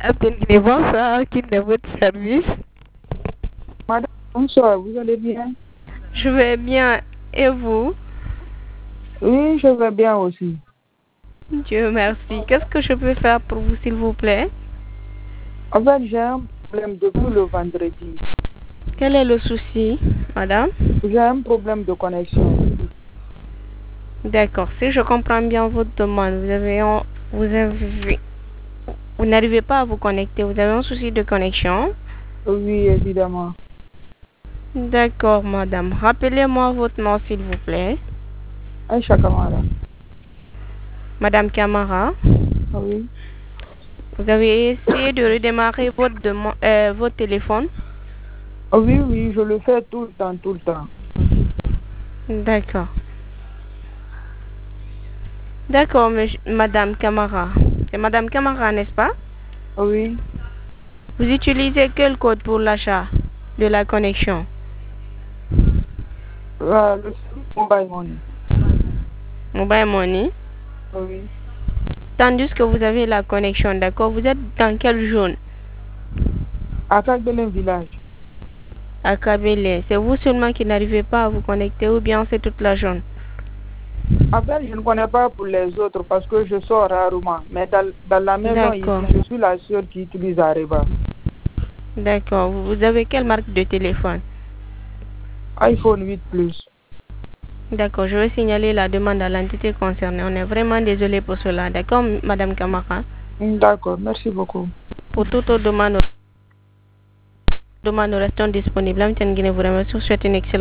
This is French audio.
Abdel Guinée, bonsoir, qui est votre service? Madame, bonsoir, vous allez bien? Je vais bien, et vous? Oui, je vais bien aussi. Dieu merci. Qu'est-ce que je peux faire pour vous, s'il vous plaît? En fait, j'ai un problème depuis le vendredi. Quel est le souci, madame? J'ai un problème de connexion. D'accord, si je comprends bien votre demande, vous n'arrivez pas à vous connecter, vous avez un souci de connexion? Oui, évidemment. D'accord, madame. Rappelez-moi votre nom, s'il vous plaît. Aïcha Kamara. Madame Camara, Oui. vous avez essayé de redémarrer votre téléphone? Oui, oui, je le fais tout le temps, tout le temps. D'accord. D'accord, madame Camara. C'est madame Camara, n'est-ce pas? Oui. Vous utilisez quel code pour l'achat de la connexion? Le mobile money. Mobile Money. Oui. Tandis que vous avez la connexion, d'accord? Vous êtes dans quelle zone? À Kagbelen Village. À Kabele. C'est vous seulement qui n'arrivez pas à vous connecter ou bien c'est toute la zone? En fait, je ne connais pas pour les autres parce que je sors rarement. Mais dans la maison ici, D'accord. je suis la seule qui utilise Areba. D'accord. Vous avez quelle marque de téléphone? iPhone 8 Plus. D'accord. Je vais signaler la demande à l'entité concernée. On est vraiment désolé pour cela. D'accord, madame Camara? D'accord, merci beaucoup. Pour toute autre demande, nous restons disponibles. Madame Guinée, vous remercie. Je vous souhaite une excellente